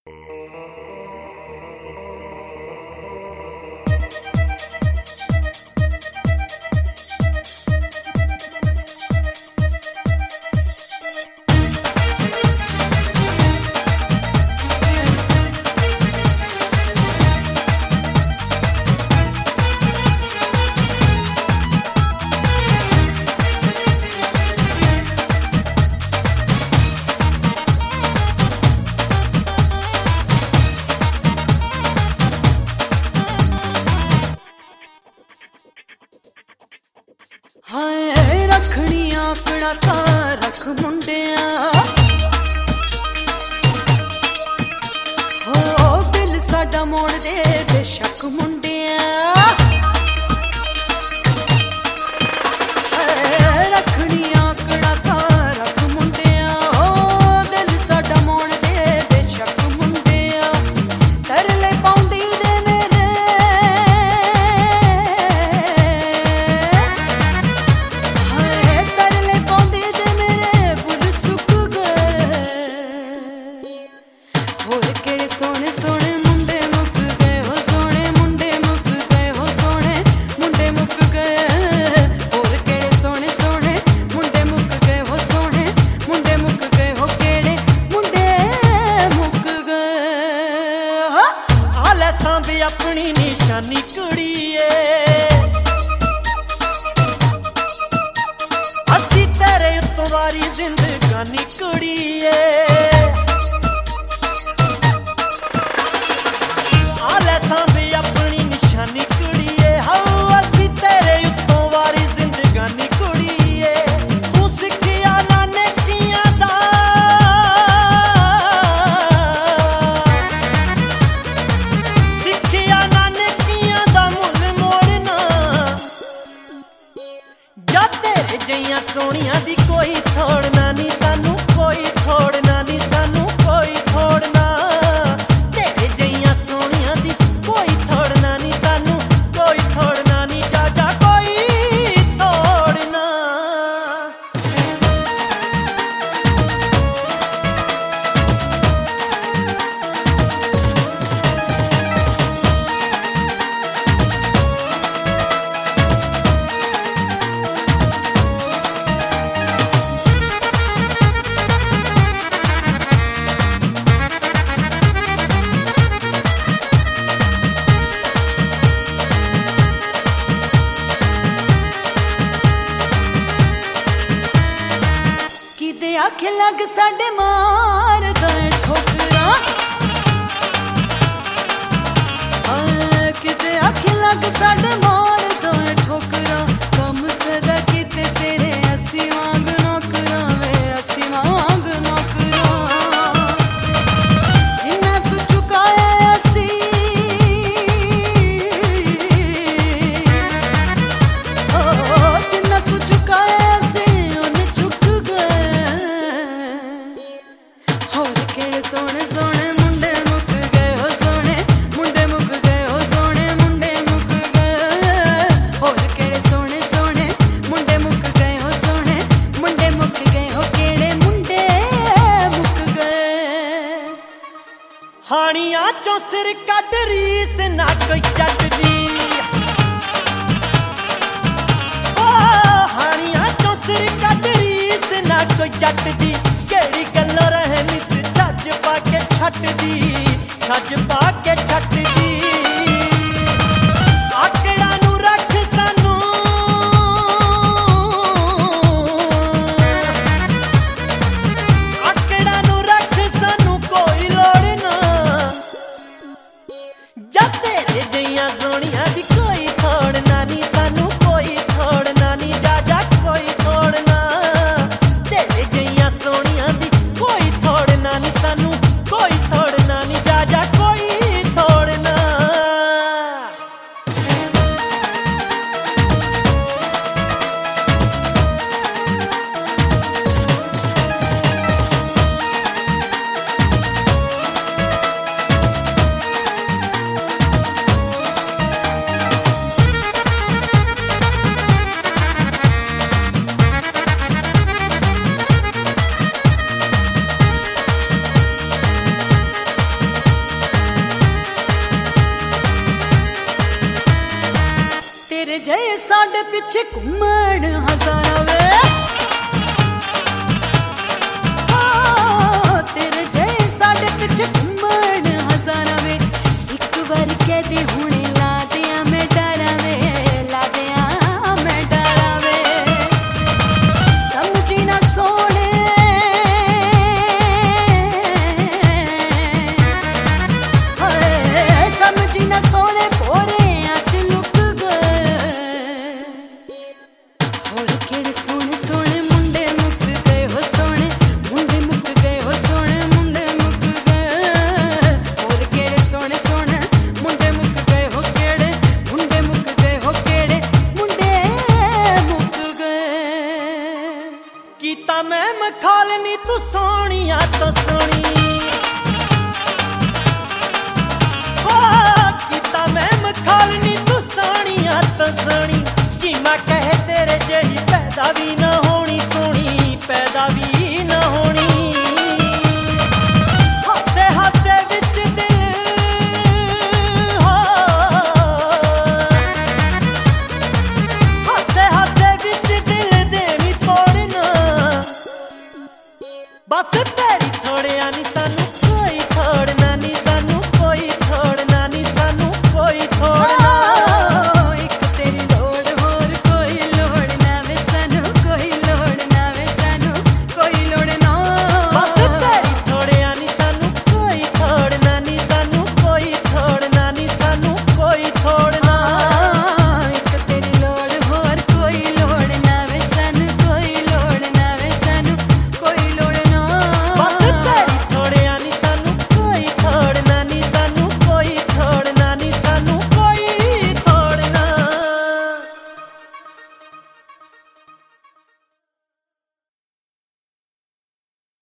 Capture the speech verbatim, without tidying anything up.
हाय रखनी आकड़ा ता रख मुंडिया हो दिल साडा मोड़ दे बेशक मुंडिया रखनी आकड़ा ता रख मुंडिया हो दिल साडा मोड़ दे बेशक मुंडिया तरले पाउंदी दे मेरे हाय तरले पाउंदी दे मेरे बुल सुक गए होर केड़े सोने सोने मुंडे मुक गए हो सोने मुंडे मुक गए हो सोने मुंडे मुक गए होर केड़े सोने सोने मुंडे मुक गए हो सोने मुंडे मुक गए हो केड़े मुंडे मुक गए आले सांभी अपनी निशानी कुड़िए असी तेरे उत्तों वारी जिंदगानी कुड़िए आले सांभी अपनी निशानी कुड़िए हाउ असी तेरे उत्तों वारी जिंदगानी कुड़िए तू सिखिया नाने किया दा सिखिया नाने किया दा मुल मोड़ना जा तेरे जइयां सोनिया दी कोई थोड़ना नी सानू कोई थोड़ना नी सानू कोई थोड़ना तेरे जइयां सोनिया दी कोई थोड़ना नी सानू कोई थोड़ना नी जा जा कोई थोड़ना किते आख लग साडे मार गए ठोकरा हाय किते आख लग साडे मार गए ठोकरा कम सदा किते तेरे असी वांग नौकरा वे असी वांग नौकरा जिन्ना तू चुकाया असी ओ जिन्ना तू चुकाया असी उन चुक गए होर केड़े सोने सोने मुंडे मुक गए हो सोने मुंडे मुक गए हो सोने मुंडे मुक गए होर केड़े सोने सोने मुंडे मुक गए हो सोने मुंडे मुक गए हो केड़े मुंडे मुक गए हानिया चों सिर कट रीस ना कोई चटदी ओ हानिया चों सिर कट रीस ना कोई चटदी केड़ी गल्लों रहे नित छज पाके छटदी छज पाके छटदी आकड़ा नू रख सानू आकड़ा नू रख सानू कोई लोड़ ना जा तेरे जइयां सोनिया दी कोई थोड़ना नी सानू कोई थोड़ना नी जा जा कोई थोड़ना तेरे जइयां सोनिया दी कोई थोड़ना नी सानू कोई थोड़ना नी जा जा कोई थोड़ना साडे पिछे घूमण हजारा वे हाँ, तेरे जय साडे पिछे घूमण हजारा वे एक बार कह दे हुणे ला दिया मैं डरा वे ला दिया मैं डरा वे समझी ना सोने हाय समझी ना सोने पोरे आज लुक गए और केड़े सोने सोने मुंडे मुक गए हो सोने मुंडे मुक गए हो सोने मुंडे मुक गए और केड़े सोने सोने मुंडे मुक गए हो केड़े मुंडे मुक गए हो केड़े मुंडे मुक गए कीता मैं मखालनी तू सोनिया तो सोनी हाँ, कीता मैं मखालनी तू सोनिया तो सोनी कि मैं कहे तेरे जेही पैदा भी ना हो